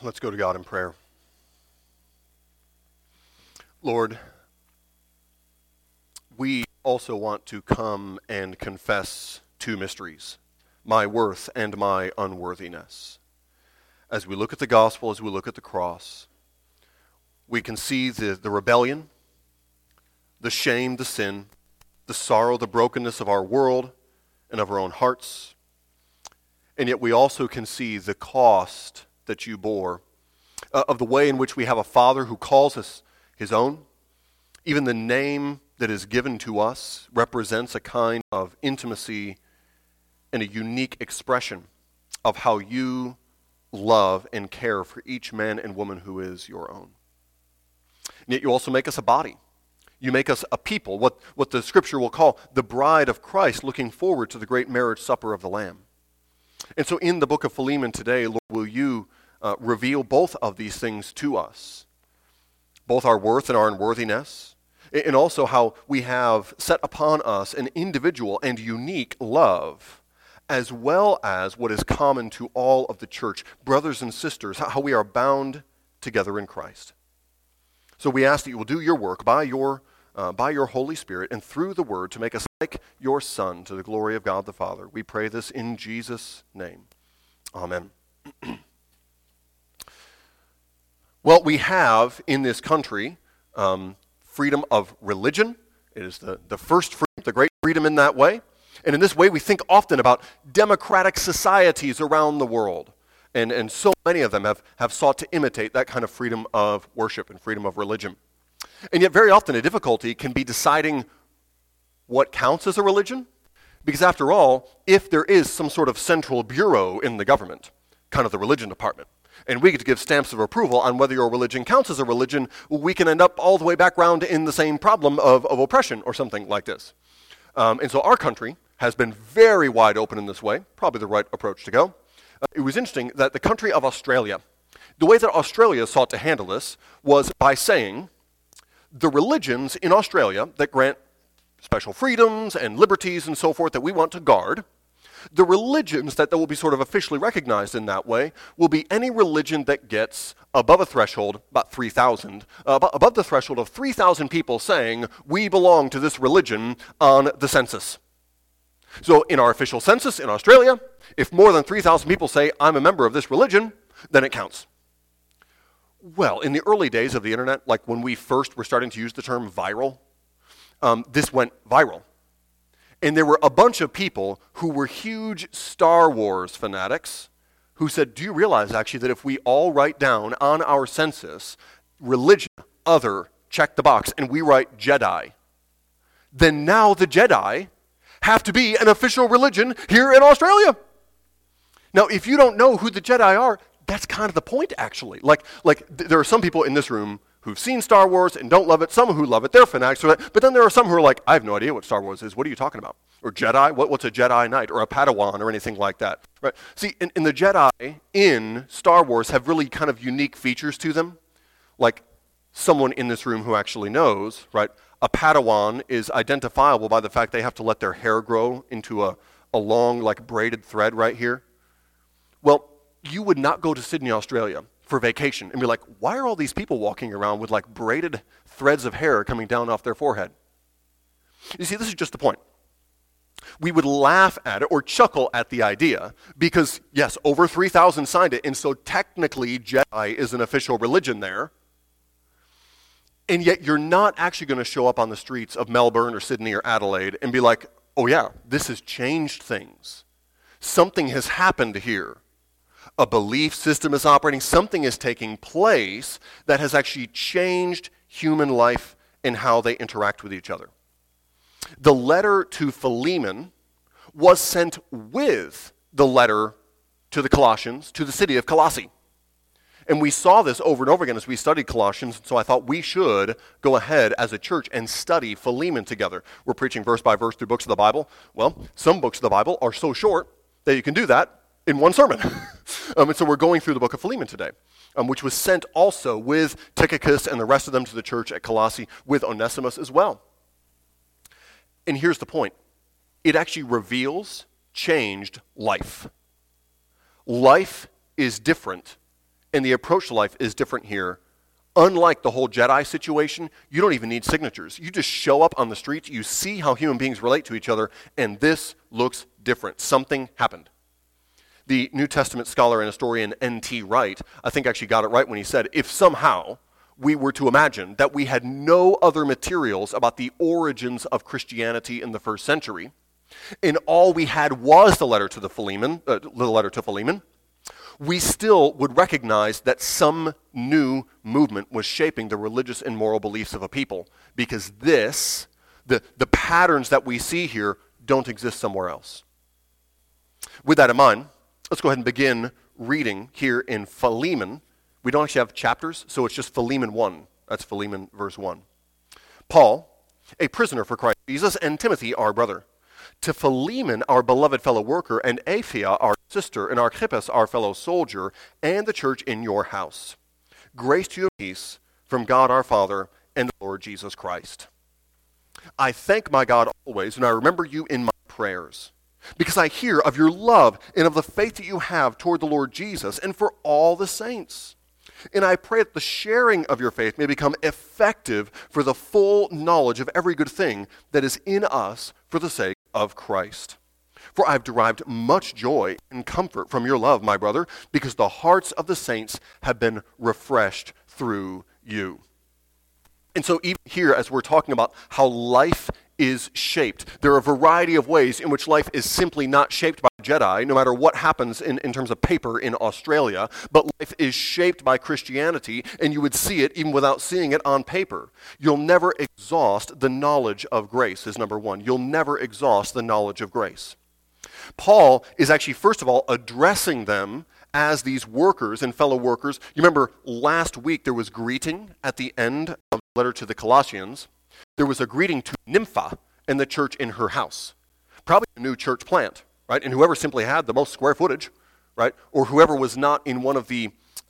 Let's go to God in prayer. Lord, we also want to come and confess two mysteries, my worth and my unworthiness. As we look at the gospel, as we look at the cross, we can see the rebellion, the shame, the sin, the sorrow, the brokenness of our world and of our own hearts. And yet we also can see the cost that you bore, of the way in which we have a Father who calls us his own. Even the name that is given to us represents a kind of intimacy and a unique expression of how you love and care for each man and woman who is your own. And yet you also make us a body. You make us a people, what the Scripture will call the bride of Christ, looking forward to the great marriage supper of the Lamb. And so in the book of Philemon today, Lord, will you reveal both of these things to us, both our worth and our unworthiness, and also how we have set upon us an individual and unique love, as well as what is common to all of the church, brothers and sisters, how we are bound together in Christ. So we ask that you will do your work by your Holy Spirit and through the Word to make us like your Son to the glory of God the Father. We pray this in Jesus' name. Amen. Well, we have in this country freedom of religion. It is the first freedom, the great freedom in that way. And in this way, we think often about democratic societies around the world. And so many of them have sought to imitate that kind of freedom of worship and freedom of religion. And yet very often a difficulty can be deciding what counts as a religion. Because after all, if there is some sort of central bureau in the government, kind of the religion department, and we get to give stamps of approval on whether your religion counts as a religion, we can end up all the way back around in the same problem of oppression or something like this. And so our country has been very wide open in this way, probably the right approach to go. It was interesting that the country of Australia, the way that Australia sought to handle this was by saying the religions in Australia that grant special freedoms and liberties and so forth that we want to guard, the religions that will be sort of officially recognized in that way will be any religion that gets above a threshold, about 3,000, above the threshold of 3,000 people saying, we belong to this religion on the census. So in our official census in Australia, if more than 3,000 people say, I'm a member of this religion, then it counts. Well, in the early days of the internet, like when we first were starting to use the term viral, this went viral. And there were a bunch of people who were huge Star Wars fanatics who said, do you realize actually that if we all write down on our census religion, other, check the box, and we write Jedi, then now the Jedi have to be an official religion here in Australia. Now, if you don't know who the Jedi are, that's kind of the point, actually. Like there are some people in this room who've seen Star Wars and don't love it, some who love it, they're fanatics, but then there are some who are like, I have no idea what Star Wars is, what are you talking about? Or Jedi, what's a Jedi Knight, or a Padawan, or anything like that, right? See, in the Jedi in Star Wars have really kind of unique features to them, like someone in this room who actually knows, right? A Padawan is identifiable by the fact they have to let their hair grow into a long, like braided thread right here. Well, you would not go to Sydney, Australia for vacation and be like, why are all these people walking around with like braided threads of hair coming down off their forehead? You see, this is just the point. We would laugh at it or chuckle at the idea because, yes, over 3,000 signed it, and so technically Jedi is an official religion there, and yet you're not actually going to show up on the streets of Melbourne or Sydney or Adelaide and be like, oh yeah, this has changed things. Something has happened here. A belief system is operating, something is taking place that has actually changed human life and how they interact with each other. The letter to Philemon was sent with the letter to the Colossians, to the city of Colossae. And we saw this over and over again as we studied Colossians, so I thought we should go ahead as a church and study Philemon together. We're preaching verse by verse through books of the Bible. Well, some books of the Bible are so short that you can do that in one sermon. And so we're going through the book of Philemon today, which was sent also with Tychicus and the rest of them to the church at Colossae, with Onesimus as well. And here's the point. It actually reveals changed life. Life is different And the approach to life is different here. Unlike the whole Jedi situation, you don't even need signatures. You just show up on the streets, you see how human beings relate to each other, and this looks different. Something happened. The New Testament scholar and historian N.T. Wright, I think actually got it right when he said, if somehow we were to imagine that we had no other materials about the origins of Christianity in the first century, and all we had was the letter to Philemon, we still would recognize that some new movement was shaping the religious and moral beliefs of a people, because the patterns that we see here don't exist somewhere else. With that in mind, let's go ahead and begin reading here in Philemon. We don't actually have chapters, so it's just Philemon 1. That's Philemon verse 1. Paul, a prisoner for Christ Jesus, and Timothy, our brother, to Philemon, our beloved fellow worker, and Apphia, our sister, and Archippus, our fellow soldier, and the church in your house. Grace to you and peace from God our Father and the Lord Jesus Christ. I thank my God always, and I remember you in my prayers, because I hear of your love and of the faith that you have toward the Lord Jesus and for all the saints. And I pray that the sharing of your faith may become effective for the full knowledge of every good thing that is in us for the sake of Christ. For I have derived much joy and comfort from your love, my brother, because the hearts of the saints have been refreshed through you. And so even here, as we're talking about how life is shaped, there are a variety of ways in which life is simply not shaped by Jedi, no matter what happens in terms of paper in Australia, but life is shaped by Christianity, and you would see it even without seeing it on paper. You'll never exhaust the knowledge of grace, is number one. You'll never exhaust the knowledge of grace. Paul is actually, first of all, addressing them as these workers and fellow workers. You remember last week there was greeting at the end of the letter to the Colossians. There was a greeting to Nympha and the church in her house. Probably a new church plant, right? And whoever simply had the most square footage, right? Or whoever was not in one of the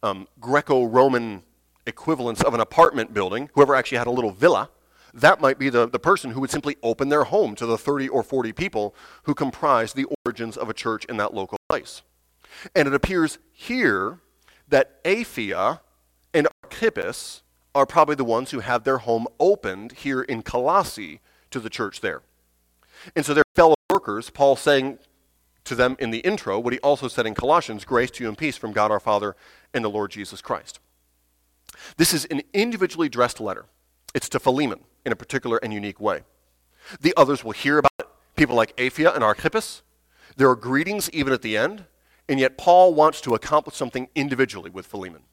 Greco-Roman equivalents of an apartment building, whoever actually had a little villa, that might be the person who would simply open their home to the 30 or 40 people who comprise the origins of a church in that local place. And it appears here that Apphia and Archippus are probably the ones who have their home opened here in Colossae to the church there. And so they're fellow workers, Paul saying to them in the intro what he also said in Colossians, grace to you and peace from God our Father and the Lord Jesus Christ. This is an individually addressed letter. It's to Philemon in a particular and unique way. The others will hear about it, people like Apphia and Archippus. There are greetings even at the end, and yet Paul wants to accomplish something individually with Philemon.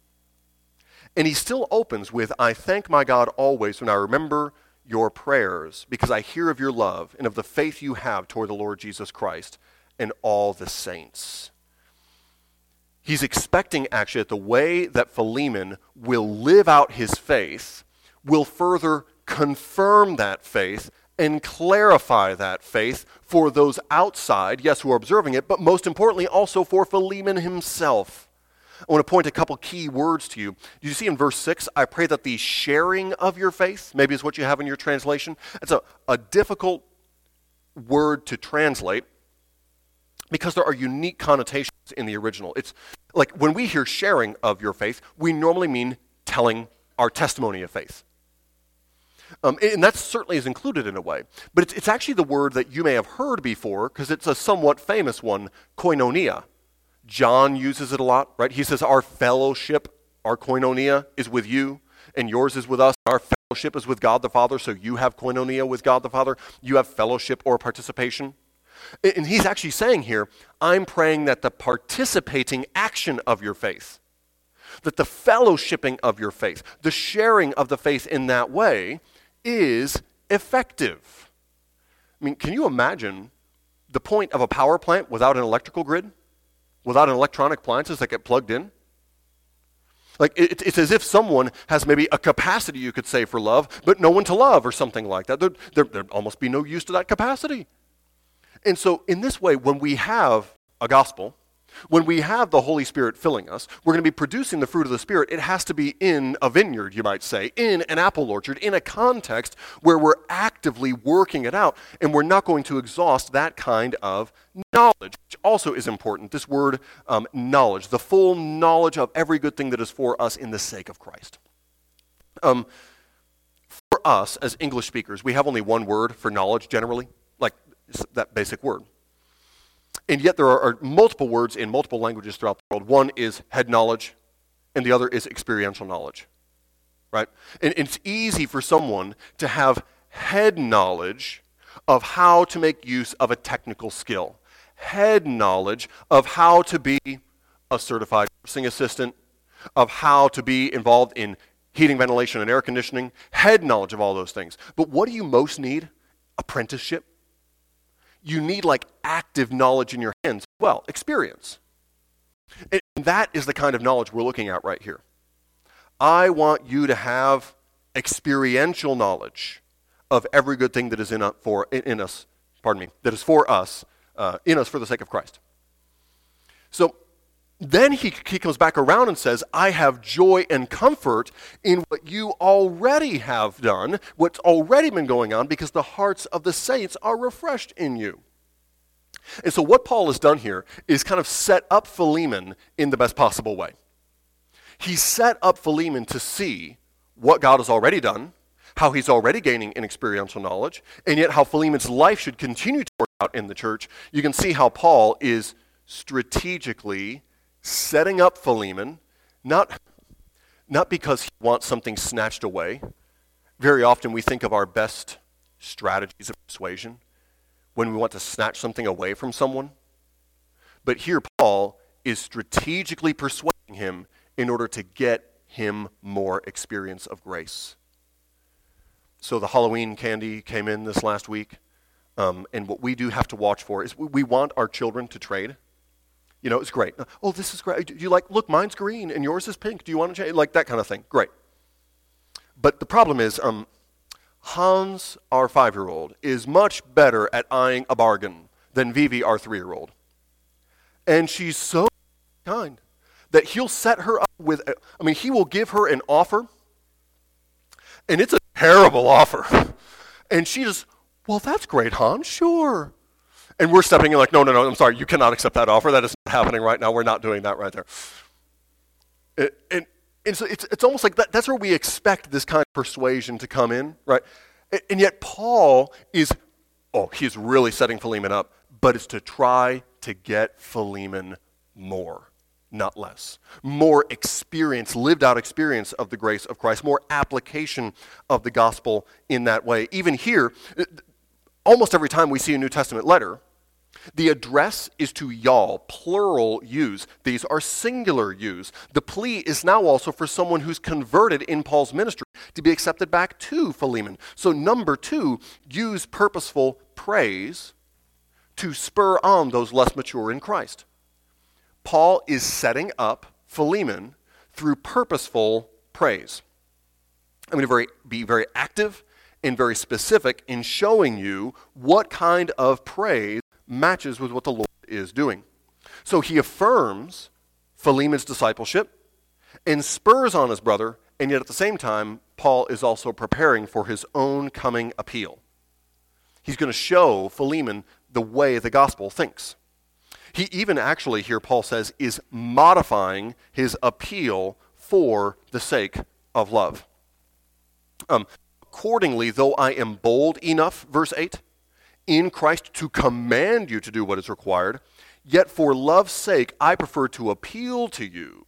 And he still opens with, I thank my God always when I remember your prayers, because I hear of your love and of the faith you have toward the Lord Jesus Christ and all the saints. He's expecting actually that the way that Philemon will live out his faith will further confirm that faith and clarify that faith for those outside, yes, who are observing it, but most importantly also for Philemon himself. I want to point a couple key words to you. You see in verse 6, I pray that the sharing of your faith, maybe is what you have in your translation. It's a difficult word to translate because there are unique connotations in the original. It's like when we hear sharing of your faith, we normally mean telling our testimony of faith. And that certainly is included in a way. But it's actually the word that you may have heard before because it's a somewhat famous one, koinonia. John uses it a lot, right? He says our fellowship, our koinonia is with you and yours is with us. Our fellowship is with God the Father, so you have koinonia with God the Father. You have fellowship or participation. And he's actually saying here, I'm praying that the participating action of your faith, that the fellowshipping of your faith, the sharing of the faith in that way is effective. I mean, can you imagine the point of a power plant without an electrical grid? Without an electronic appliances that get plugged in? Like, it's as if someone has maybe a capacity, you could say, for love, but no one to love or something like that. There'd almost be no use to that capacity. And so in this way, when we have a gospel, When we have the Holy Spirit filling us, we're going to be producing the fruit of the Spirit. It has to be in a vineyard, you might say, in an apple orchard, in a context where we're actively working it out, and we're not going to exhaust that kind of knowledge, which also is important. This word, knowledge, the full knowledge of every good thing that is for us in the sake of Christ. For us, as English speakers, we have only one word for knowledge generally, like that basic word. And yet there are multiple words in multiple languages throughout the world. One is head knowledge, and the other is experiential knowledge, right? And it's easy for someone to have head knowledge of how to make use of a technical skill, head knowledge of how to be a certified nursing assistant, of how to be involved in heating, ventilation, and air conditioning, head knowledge of all those things. But what do you most need? Apprenticeship. You need like active knowledge in your hands. Well, experience. And that is the kind of knowledge we're looking at right here. I want you to have experiential knowledge of every good thing that is in us, that is for us, in us for the sake of Christ. So then he comes back around and says, I have joy and comfort in what you already have done, what's already been going on, because the hearts of the saints are refreshed in you. And so what Paul has done here is kind of set up Philemon in the best possible way. He set up Philemon to see what God has already done, how he's already gaining in experiential knowledge, and yet how Philemon's life should continue to work out in the church. You can see how Paul is strategically setting up Philemon, not because he wants something snatched away. Very often we think of our best strategies of persuasion when we want to snatch something away from someone. But here Paul is strategically persuading him in order to get him more experience of grace. So the Halloween candy came in this last week, and what we do have to watch for is we want our children to trade. You know, it's great. Oh, this is great. Do you like, look, mine's green and yours is pink. Do you want to change? Like that kind of thing. Great. But the problem is, Hans, our 5-year-old, is much better at eyeing a bargain than Vivi, our 3-year-old. And she's so kind that he'll set her up with, he will give her an offer, and it's a terrible offer. And she just, well, that's great, Hans, sure. And we're stepping in like, no, I'm sorry, you cannot accept that offer. That is not happening right now. We're not doing that right there. And so it's almost like that's where we expect this kind of persuasion to come in, right? And yet Paul he's really setting Philemon up, but it's to try to get Philemon more, not less. More experience, lived out experience of the grace of Christ, more application of the gospel in that way. Even here, almost every time we see a New Testament letter, the address is to y'all, plural use. These are singular use. The plea is now also for someone who's converted in Paul's ministry to be accepted back to Philemon. So number 2, use purposeful praise to spur on those less mature in Christ. Paul is setting up Philemon through purposeful praise. I'm going to be very active and very specific in showing you what kind of praise matches with what the Lord is doing. So he affirms Philemon's discipleship and spurs on his brother, and yet at the same time, Paul is also preparing for his own coming appeal. He's going to show Philemon the way the gospel thinks. He even actually, here Paul says, is modifying his appeal for the sake of love. Accordingly, though I am bold enough, verse 8, in Christ to command you to do what is required, yet for love's sake I prefer to appeal to you.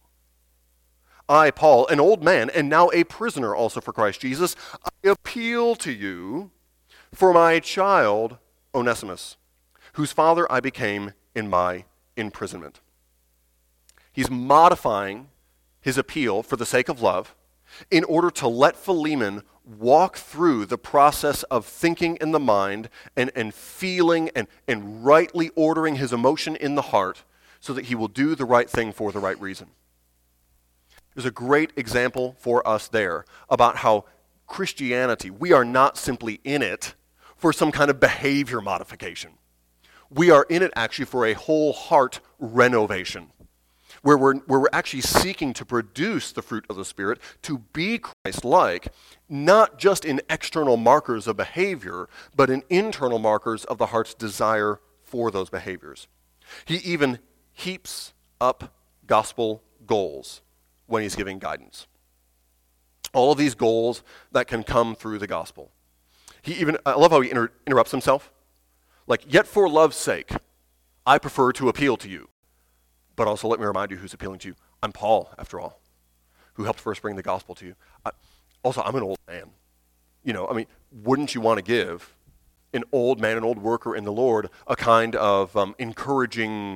I, Paul, an old man, and now a prisoner also for Christ Jesus, I appeal to you for my child Onesimus, whose father I became in my imprisonment. He's modifying his appeal for the sake of love in order to let Philemon walk through the process of thinking in the mind and feeling and rightly ordering his emotion in the heart so that he will do the right thing for the right reason. There's a great example for us there about how Christianity, we are not simply in it for some kind of behavior modification. We are in it actually for a whole heart renovation, where we're actually seeking to produce the fruit of the Spirit to be Christ-like, not just in external markers of behavior, but in internal markers of the heart's desire for those behaviors. He even heaps up gospel goals when he's giving guidance. All of these goals that can come through the gospel. I love how he interrupts himself. Like, yet for love's sake, I prefer to appeal to you. But also let me remind you who's appealing to you. I'm Paul, after all, who helped first bring the gospel to you. I'm an old man. Wouldn't you want to give an old man, an old worker in the Lord, a kind of encouraging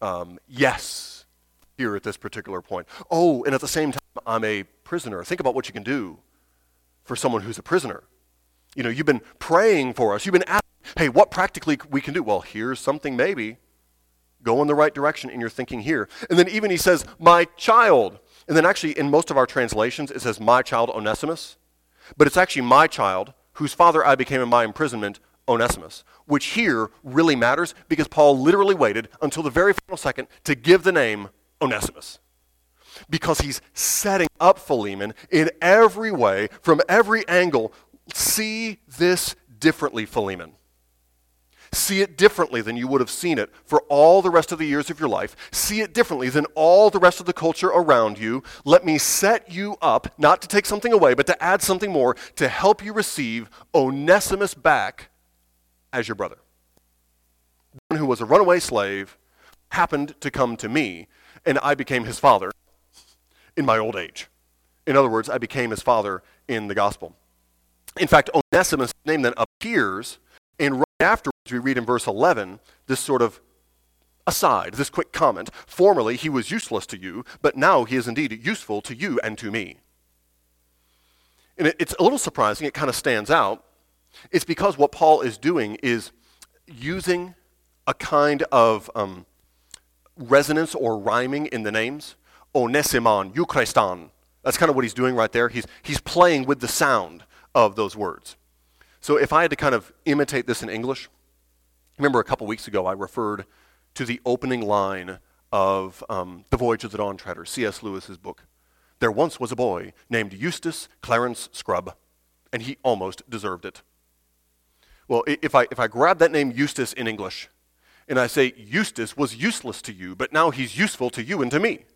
yes here at this particular point? Oh, and at the same time, I'm a prisoner. Think about what you can do for someone who's a prisoner. You've been praying for us. You've been asking, hey, what practically we can do? Well, here's something maybe. Go in the right direction in your thinking here. And then even he says, my child. And then actually in most of our translations, it says, my child Onesimus. But it's actually my child, whose father I became in my imprisonment, Onesimus. Which here really matters because Paul literally waited until the very final second to give the name Onesimus. Because he's setting up Philemon in every way, from every angle. See this differently, Philemon. See it differently than you would have seen it for all the rest of the years of your life. See it differently than all the rest of the culture around you. Let me set you up, not to take something away, but to add something more, to help you receive Onesimus back as your brother. One who was a runaway slave happened to come to me, and I became his father in my old age. In other words, I became his father in the gospel. In fact, Onesimus' name then appears, and right afterwards we read in verse 11 this sort of aside, this quick comment. Formerly he was useless to you, but now he is indeed useful to you and to me. And it's a little surprising, it kind of stands out. It's because what Paul is doing is using a kind of resonance or rhyming in the names. Onesimon, Euchariston. That's kind of what he's doing right there. He's playing with the sound of those words. So if I had to kind of imitate this in English, remember a couple weeks ago I referred to the opening line of The Voyage of the Dawn Treader, C.S. Lewis's book. There once was a boy named Eustace Clarence Scrubb, and he almost deserved it. Well, if I grab that name Eustace in English, and I say Eustace was useless to you, but now he's useful to you and to me,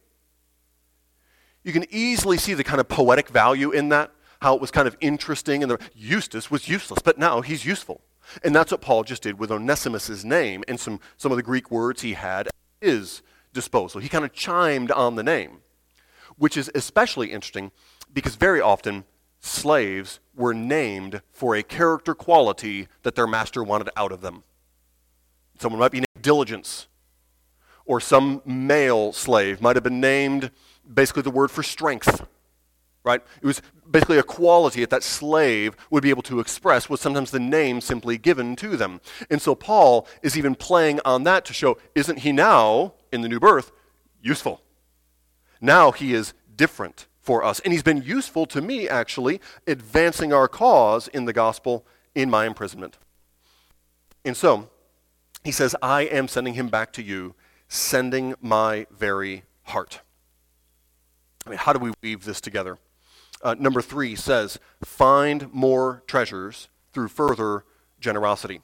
you can easily see the kind of poetic value in that, how it was kind of interesting, and Eustace was useless, but now he's useful. And that's what Paul just did with Onesimus' name and some of the Greek words he had at his disposal. He kind of chimed on the name, which is especially interesting because very often slaves were named for a character quality that their master wanted out of them. Someone might be named Diligence, or some male slave might have been named basically the word for strength, right? It was basically a quality that slave would be able to express was sometimes the name simply given to them. And so Paul is even playing on that to show, isn't he now, in the new birth, useful? Now he is different for us. And he's been useful to me, actually, advancing our cause in the gospel in my imprisonment. And so he says, I am sending him back to you, sending my very heart. How do we weave this together? Number 3 says, find more treasures through further generosity.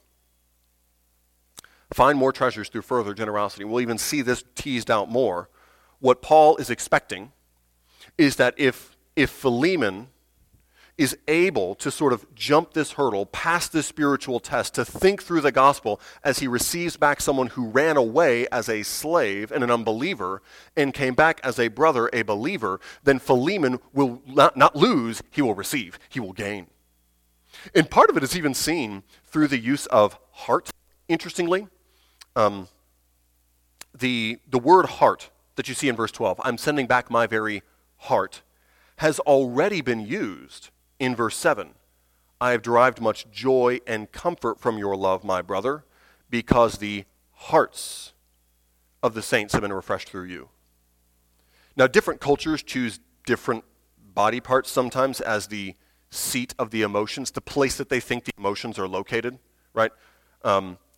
Find more treasures through further generosity. We'll even see this teased out more. What Paul is expecting is that if Philemon is able to sort of jump this hurdle, pass this spiritual test, to think through the gospel as he receives back someone who ran away as a slave and an unbeliever and came back as a brother, a believer, then Philemon will not lose, he will receive, he will gain. And part of it is even seen through the use of heart, interestingly. The word heart that you see in verse 12, I'm sending back my very heart, has already been used in verse 7. I have derived much joy and comfort from your love, my brother, because the hearts of the saints have been refreshed through you. Now, different cultures choose different body parts sometimes as the seat of the emotions, the place that they think the emotions are located, right? And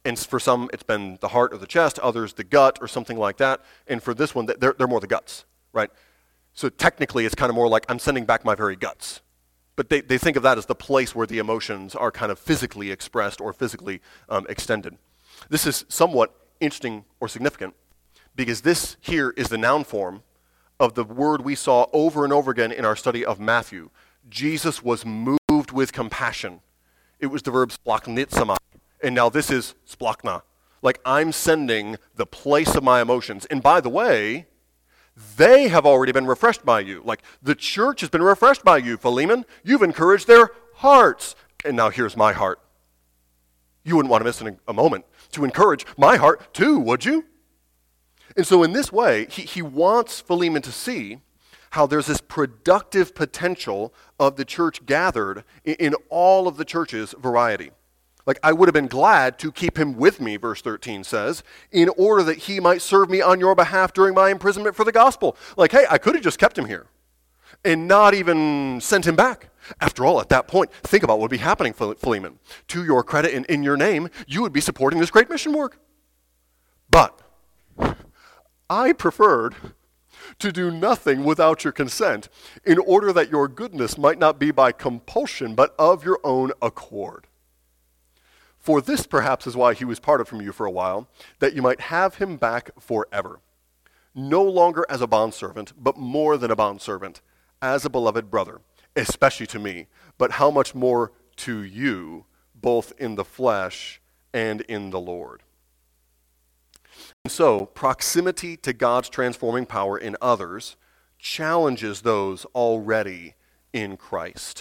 And for some, it's been the heart or the chest, others the gut or something like that. And for this one, they're more the guts, right? So technically, it's kind of more like I'm sending back my very guts. But they think of that as the place where the emotions are kind of physically expressed or physically extended. This is somewhat interesting or significant because this here is the noun form of the word we saw over and over again in our study of Matthew. Jesus was moved with compassion. It was the verb splachnizomai. And now this is splachna. Like I'm sending the place of my emotions. And by the way, they have already been refreshed by you. Like the church has been refreshed by you, Philemon. You've encouraged their hearts. And now here's my heart. You wouldn't want to miss a moment to encourage my heart too, would you? And so in this way, he wants Philemon to see how there's this productive potential of the church gathered in all of the church's variety. Like, I would have been glad to keep him with me, verse 13 says, in order that he might serve me on your behalf during my imprisonment for the gospel. Like, hey, I could have just kept him here and not even sent him back. After all, at that point, think about what would be happening, Philemon. To your credit and in your name, you would be supporting this great mission work. But I preferred to do nothing without your consent in order that your goodness might not be by compulsion, but of your own accord. For this perhaps is why he was parted from you for a while, that you might have him back forever, no longer as a bondservant, but more than a bondservant, as a beloved brother, especially to me, but how much more to you, both in the flesh and in the Lord. And so, proximity to God's transforming power in others challenges those already in Christ.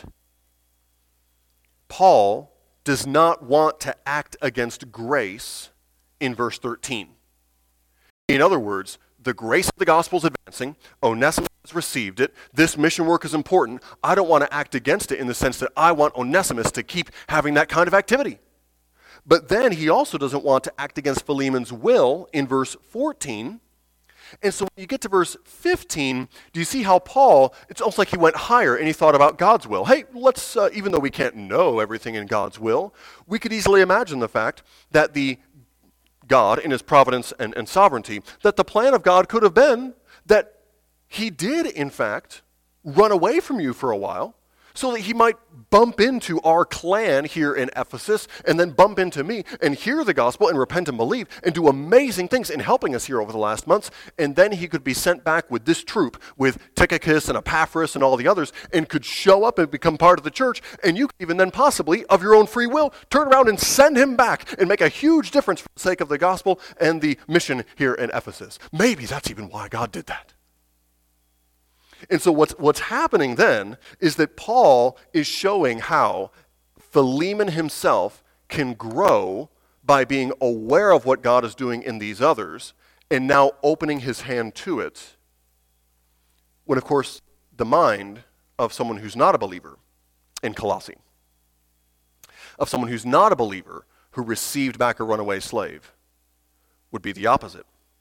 Paul does not want to act against grace in verse 13. In other words, the grace of the gospel is advancing. Onesimus has received it. This mission work is important. I don't want to act against it in the sense that I want Onesimus to keep having that kind of activity. But then he also doesn't want to act against Philemon's will in verse 14. And so when you get to verse 15, do you see how Paul, it's almost like he went higher and he thought about God's will. Hey, let's, even though we can't know everything in God's will, we could easily imagine the fact that the God, in his providence and sovereignty, that the plan of God could have been that he did, in fact, run away from you for a while, so that he might bump into our clan here in Ephesus and then bump into me and hear the gospel and repent and believe and do amazing things in helping us here over the last months. And then he could be sent back with this troop, with Tychicus and Epaphras and all the others, and could show up and become part of the church. And you could even then possibly, of your own free will, turn around and send him back and make a huge difference for the sake of the gospel and the mission here in Ephesus. Maybe that's even why God did that. And so what's happening then is that Paul is showing how Philemon himself can grow by being aware of what God is doing in these others and now opening his hand to it, when, of course, the mind of someone who's not a believer in Colossae, of someone who's not a believer who received back a runaway slave, would be the opposite.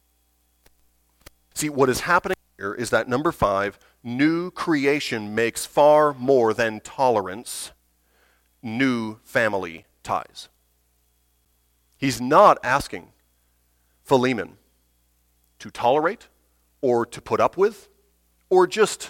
See, what is happening here is that, number 5, new creation makes far more than tolerance new family ties. He's not asking Philemon to tolerate or to put up with or just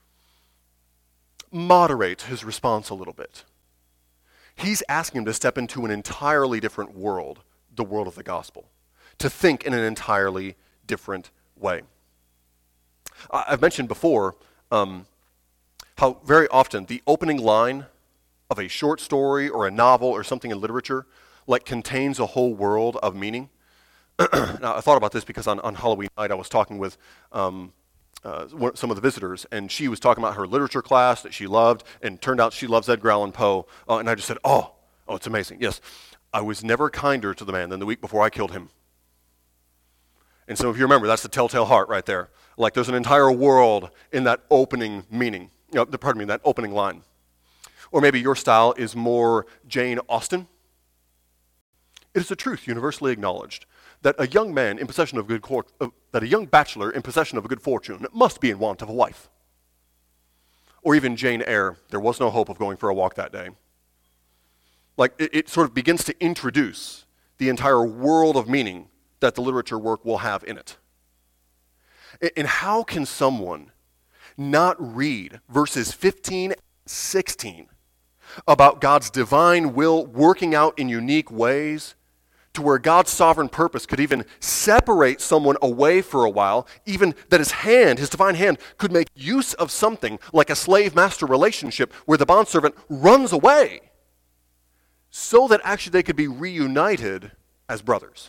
moderate his response a little bit. He's asking him to step into an entirely different world, the world of the gospel, to think in an entirely different way. I've mentioned before how very often the opening line of a short story or a novel or something in literature contains a whole world of meaning. Now, I thought about this because on Halloween night I was talking with some of the visitors, and she was talking about her literature class that she loved, and turned out she loves Edgar Allan Poe, and I just said, oh, it's amazing. Yes, I was never kinder to the man than the week before I killed him. And some of you remember, that's the telltale heart right there. Like there's an entire world in that opening meaning, that opening line. Or maybe your style is more Jane Austen. It is a truth universally acknowledged that a young man in possession of that a young bachelor in possession of a good fortune must be in want of a wife. Or even Jane Eyre, there was no hope of going for a walk that day. Like it sort of begins to introduce the entire world of meaning that the literature work will have in it. And how can someone not read verses 15 and 16 about God's divine will working out in unique ways to where God's sovereign purpose could even separate someone away for a while, even that his divine hand, could make use of something like a slave-master relationship where the bondservant runs away so that actually they could be reunited as brothers?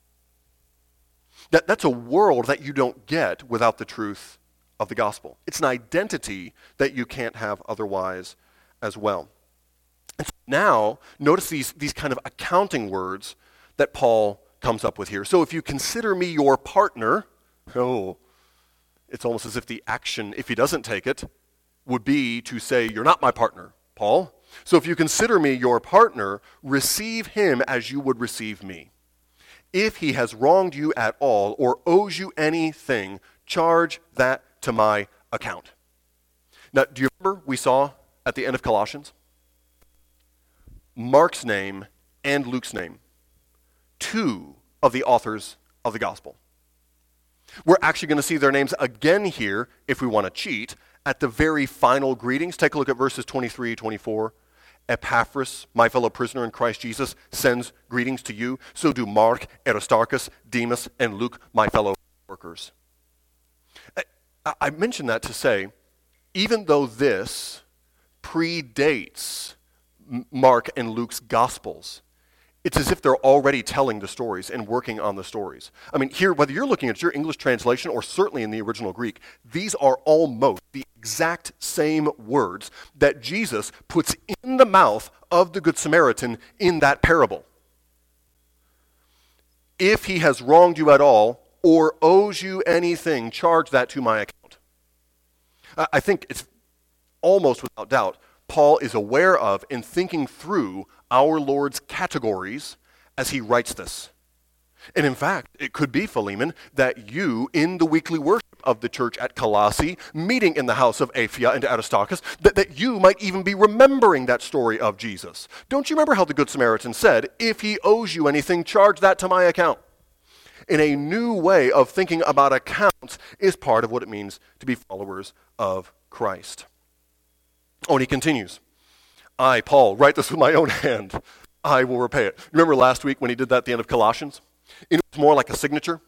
That's a world that you don't get without the truth of the gospel. It's an identity that you can't have otherwise as well. And so now, notice these kind of accounting words that Paul comes up with here. So if you consider me your partner, it's almost as if the action, if he doesn't take it, would be to say, you're not my partner, Paul. So if you consider me your partner, receive him as you would receive me. If he has wronged you at all or owes you anything, charge that to my account. Now, do you remember we saw at the end of Colossians? Mark's name and Luke's name. Two of the authors of the gospel. We're actually going to see their names again here, if we want to cheat, at the very final greetings. Take a look at verses 23, 24. Epaphras, my fellow prisoner in Christ Jesus, sends greetings to you. So do Mark, Aristarchus, Demas, and Luke, my fellow workers. I mention that to say, even though this predates Mark and Luke's gospels, it's as if they're already telling the stories and working on the stories. I mean, here, whether you're looking at your English translation or certainly in the original Greek, these are almost the exact same words that Jesus puts in the mouth of the Good Samaritan in that parable. If he has wronged you at all or owes you anything, charge that to my account. I think it's almost without doubt Paul is aware of and thinking through our Lord's categories as he writes this. And in fact, it could be, Philemon, that you, in the weekly worship of the church at Colossae, meeting in the house of Apphia and Aristarchus, that you might even be remembering that story of Jesus. Don't you remember how the Good Samaritan said, if he owes you anything, charge that to my account? And a new way of thinking about accounts is part of what it means to be followers of Christ. Oh, and he continues. I, Paul, write this with my own hand. I will repay it. Remember last week when he did that at the end of Colossians? It was more like a signature.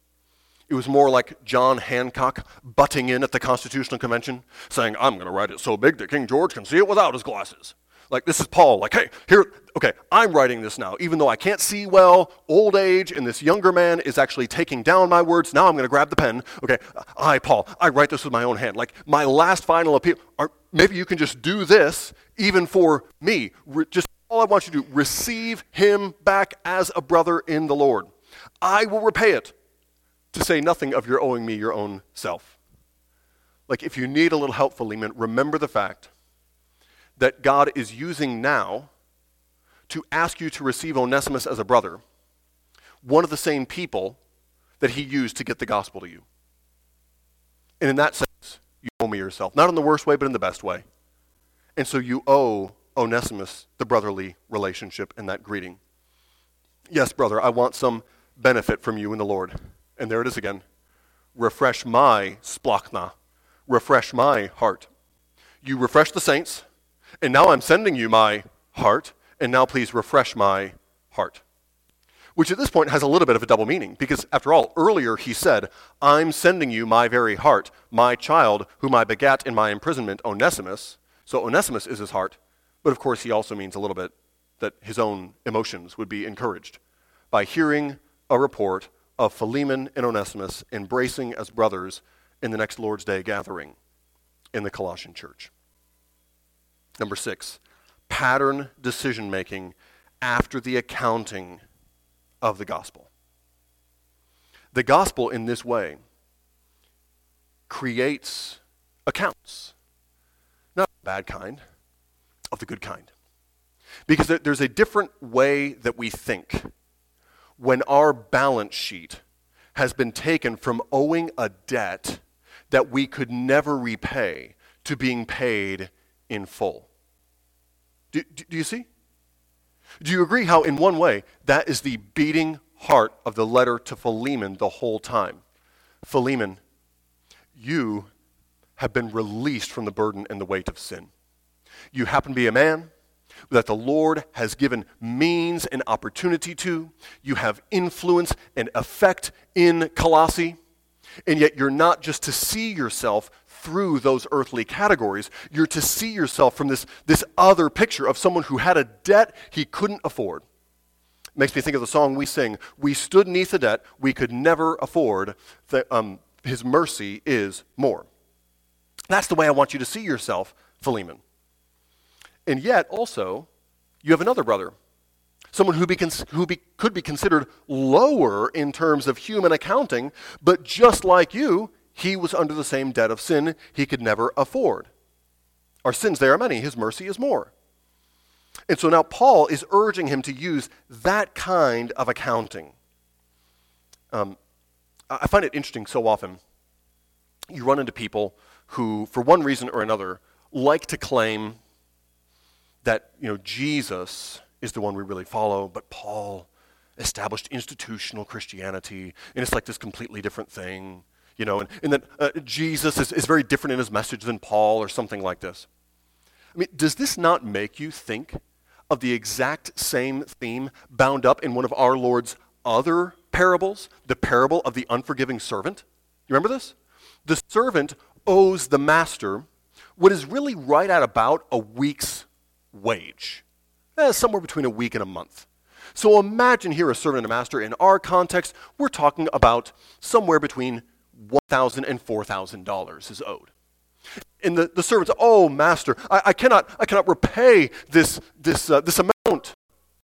It was more like John Hancock butting in at the Constitutional Convention, saying, I'm going to write it so big that King George can see it without his glasses. Like, this is Paul, like, hey, here, okay, I'm writing this now. Even though I can't see well, old age, and this younger man is actually taking down my words, now I'm going to grab the pen. Okay, I, Paul, I write this with my own hand. Like, my last final appeal, or maybe you can just do this, even for me. Just all I want you to do, receive him back as a brother in the Lord. I will repay it, to say nothing of your owing me your own self. Like, if you need a little help, Philemon, remember the fact that God is using now to ask you to receive Onesimus as a brother, one of the same people that he used to get the gospel to you. And in that sense, you owe me yourself. Not in the worst way, but in the best way. And so you owe Onesimus the brotherly relationship and that greeting. Yes, brother, I want some benefit from you in the Lord. And there it is again. Refresh my splachna. Refresh my heart. You refresh the saints, and now I'm sending you my heart, and now please refresh my heart. Which at this point has a little bit of a double meaning, because after all, earlier he said, I'm sending you my very heart, my child, whom I begat in my imprisonment, Onesimus. So Onesimus is his heart, but of course he also means a little bit that his own emotions would be encouraged by hearing a report of Philemon and Onesimus embracing as brothers in the next Lord's Day gathering in the Colossian church. Number 6, pattern decision-making after the accounting of the gospel. The gospel in this way creates accounts, not the bad kind, of the good kind. Because there's a different way that we think when our balance sheet has been taken from owing a debt that we could never repay to being paid in full. Do you see? Do you agree how, in one way, that is the beating heart of the letter to Philemon the whole time? Philemon, you have been released from the burden and the weight of sin. You happen to be a man that the Lord has given means and opportunity to. You have influence and effect in Colossae, and yet you're not just to see yourself through those earthly categories. You're to see yourself from this other picture of someone who had a debt he couldn't afford. It makes me think of the song we sing, "We stood neath a debt we could never afford. His mercy is more." That's the way I want you to see yourself, Philemon. And yet, also, you have another brother, someone who could be considered lower in terms of human accounting, but just like you, he was under the same debt of sin he could never afford. Our sins, they are many. His mercy is more. And so now Paul is urging him to use that kind of accounting. I find it interesting so often. You run into people who, for one reason or another, like to claim that, Jesus is the one we really follow, but Paul established institutional Christianity, and it's like this completely different thing, and that Jesus is very different in his message than Paul or something like this. I mean, does this not make you think of the exact same theme bound up in one of our Lord's other parables, the parable of the unforgiving servant? You remember this? The servant owes the master what is really right at about a week's wage, somewhere between a week and a month. So imagine here a servant and a master. In our context, we're talking about somewhere between $1,000 and $4,000 is owed. And the servant says, "Oh, master, I cannot repay this amount."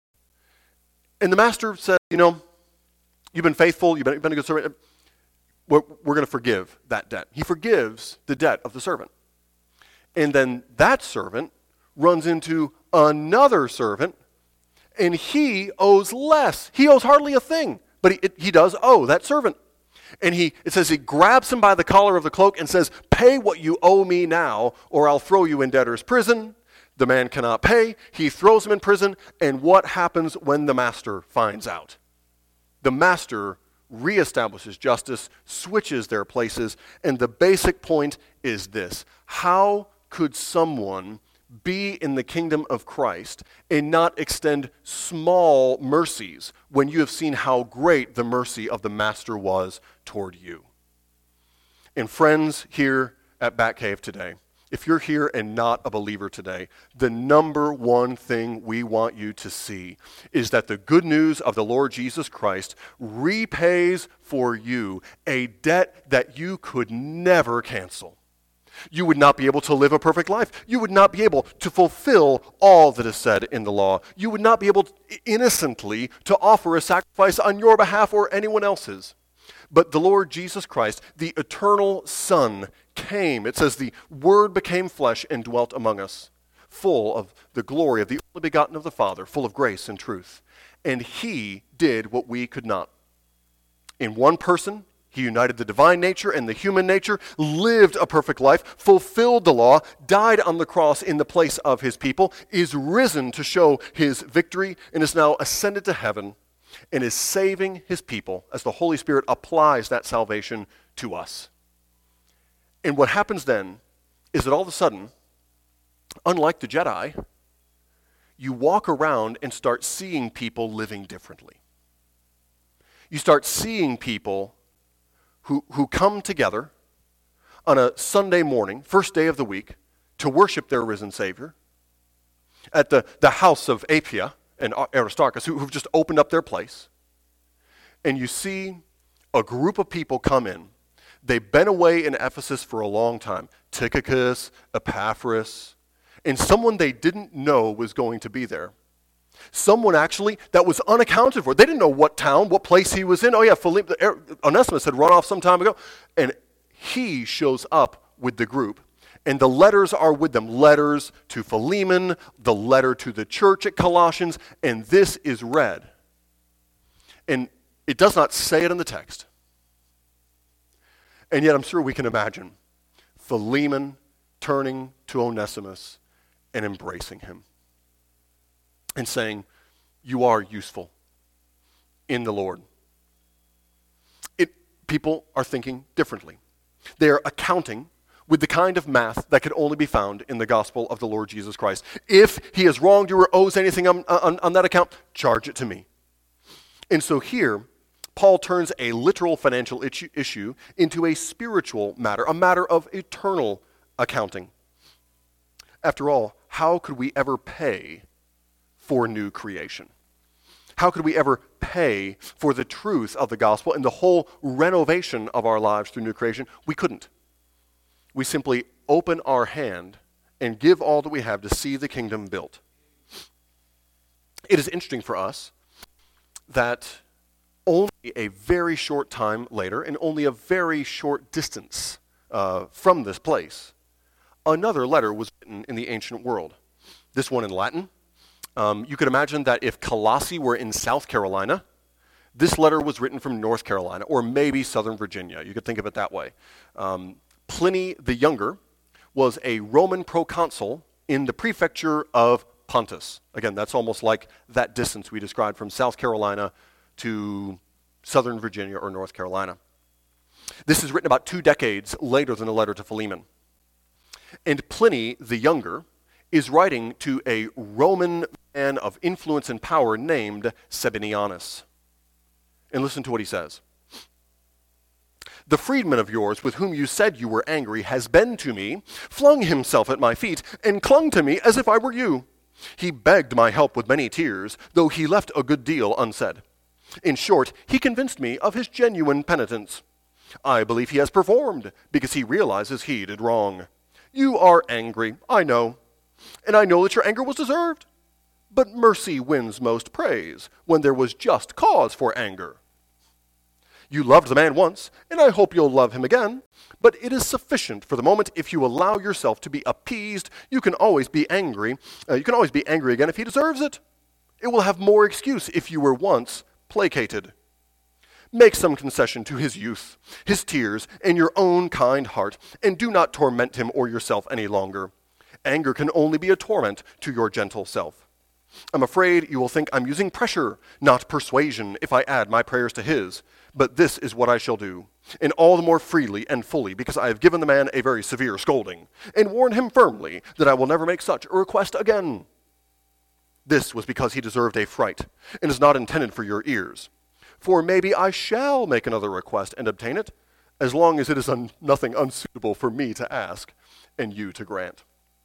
And the master says, "You've been faithful, you've been a good servant. We're going to forgive that debt." He forgives the debt of the servant. And then that servant runs into another servant, and he owes less. He owes hardly a thing, but he does owe that servant. And it says he grabs him by the collar of the cloak and says, "Pay what you owe me now, or I'll throw you in debtor's prison." The man cannot pay. He throws him in prison. And what happens when the master finds out? The master reestablishes justice, switches their places, and the basic point is this: how could someone be in the kingdom of Christ and not extend small mercies when you have seen how great the mercy of the master was toward you? And friends here at Batcave today, if you're here and not a believer today, the number one thing we want you to see is that the good news of the Lord Jesus Christ repays for you a debt that you could never cancel. You would not be able to live a perfect life. You would not be able to fulfill all that is said in the law. You would not be able innocently to offer a sacrifice on your behalf or anyone else's. But the Lord Jesus Christ, the eternal Son, came. It says the Word became flesh and dwelt among us, full of the glory of the only begotten of the Father, full of grace and truth. And he did what we could not. In one person, he united the divine nature and the human nature, lived a perfect life, fulfilled the law, died on the cross in the place of his people, is risen to show his victory, and is now ascended to heaven, and is saving his people as the Holy Spirit applies that salvation to us. And what happens then is that all of a sudden, unlike the Jedi, you walk around and start seeing people living differently. You start seeing people who come together on a Sunday morning, first day of the week, to worship their risen Savior at the house of Appia and Aristarchus, who've just opened up their place. And you see a group of people come in. They've been away in Ephesus for a long time. Tychicus, Epaphras, and someone they didn't know was going to be there. Someone actually that was unaccounted for. They didn't know what town, what place he was in. Oh yeah, Onesimus had run off some time ago. And he shows up with the group. And the letters are with them. Letters to Philemon, the letter to the church at Colossians, and this is read. And it does not say it in the text. And yet I'm sure we can imagine Philemon turning to Onesimus and embracing him and saying, you are useful in the Lord. People are thinking differently. They are accounting with the kind of math that could only be found in the gospel of the Lord Jesus Christ. If he has wronged you or owes anything on that account, charge it to me. And so here, Paul turns a literal financial issue into a spiritual matter, a matter of eternal accounting. After all, how could we ever pay for new creation? How could we ever pay for the truth of the gospel and the whole renovation of our lives through new creation? We couldn't. We simply open our hand and give all that we have to see the kingdom built. It is interesting for us that only a very short time later, and only a very short distance from this place, another letter was written in the ancient world. This one in Latin. You could imagine that if Colossae were in South Carolina, this letter was written from North Carolina, or maybe Southern Virginia. You could think of it that way. Pliny the Younger was a Roman proconsul in the prefecture of Pontus. Again, that's almost like that distance we described from South Carolina to Southern Virginia or North Carolina. This is written about 2 decades later than the letter to Philemon. And Pliny the Younger is writing to a Roman man of influence and power named Sabinianus. And listen to what he says. The freedman of yours with whom you said you were angry has been to me, flung himself at my feet, and clung to me as if I were you. He begged my help with many tears, though he left a good deal unsaid. In short, he convinced me of his genuine penitence. I believe he has performed, because he realizes he did wrong. You are angry, I know. And I know that your anger was deserved. But mercy wins most praise when there was just cause for anger. You loved the man once, and I hope you'll love him again. But it is sufficient for the moment if you allow yourself to be appeased. You can always be angry. You can always be angry again if he deserves it. It will have more excuse if you were once placated. Make some concession to his youth, his tears, and your own kind heart, and do not torment him or yourself any longer. Anger can only be a torment to your gentle self. I'm afraid you will think I'm using pressure, not persuasion, if I add my prayers to his, but this is what I shall do, and all the more freely and fully, because I have given the man a very severe scolding, and warned him firmly that I will never make such a request again. This was because he deserved a fright, and is not intended for your ears. For maybe I shall make another request and obtain it, as long as it is nothing unsuitable for me to ask, and you to grant.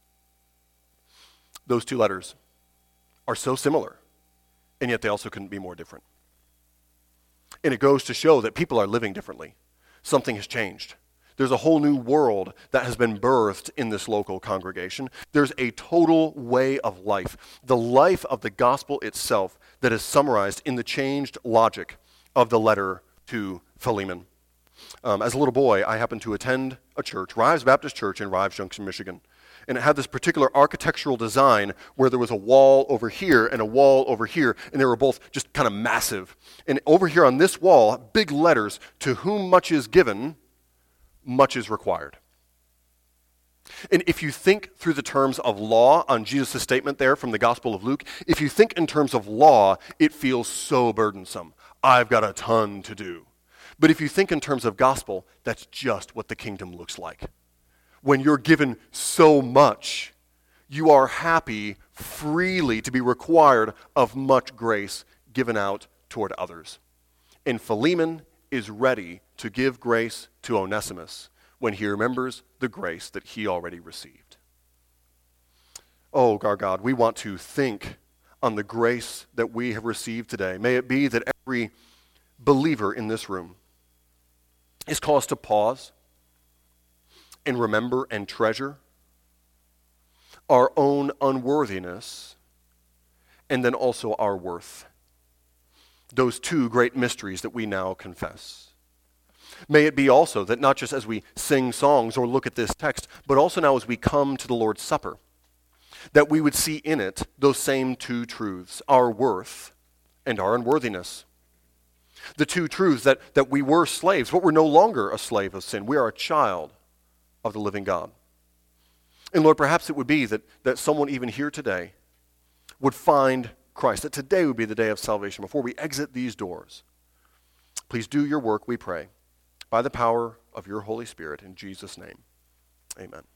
Those 2 letters are so similar, and yet they also couldn't be more different. And it goes to show that people are living differently. Something has changed. There's a whole new world that has been birthed in this local congregation. There's a total way of life, the life of the gospel itself, that is summarized in the changed logic of the letter to Philemon. As a little boy, I happened to attend a church, Rives Baptist Church in Rives Junction, Michigan. And it had this particular architectural design where there was a wall over here and a wall over here, and they were both just kind of massive. And over here on this wall, big letters, to whom much is given, much is required. And if you think through the terms of law on Jesus' statement there from the Gospel of Luke, if you think in terms of law, it feels so burdensome. I've got a ton to do. But if you think in terms of gospel, that's just what the kingdom looks like. When you're given so much, you are happy freely to be required of much grace given out toward others. And Philemon is ready to give grace to Onesimus when he remembers the grace that he already received. Oh, our God, we want to think on the grace that we have received today. May it be that every believer in this room is caused to pause and remember and treasure our own unworthiness and then also our worth. Those 2 great mysteries that we now confess. May it be also that not just as we sing songs or look at this text, but also now as we come to the Lord's Supper, that we would see in it those same 2 truths, our worth and our unworthiness. The 2 truths that we were slaves, but we're no longer a slave of sin. We are a child of the living God. And Lord, perhaps it would be that someone even here today would find Christ, that today would be the day of salvation before we exit these doors. Please do your work, we pray, by the power of your Holy Spirit. In Jesus' name, amen.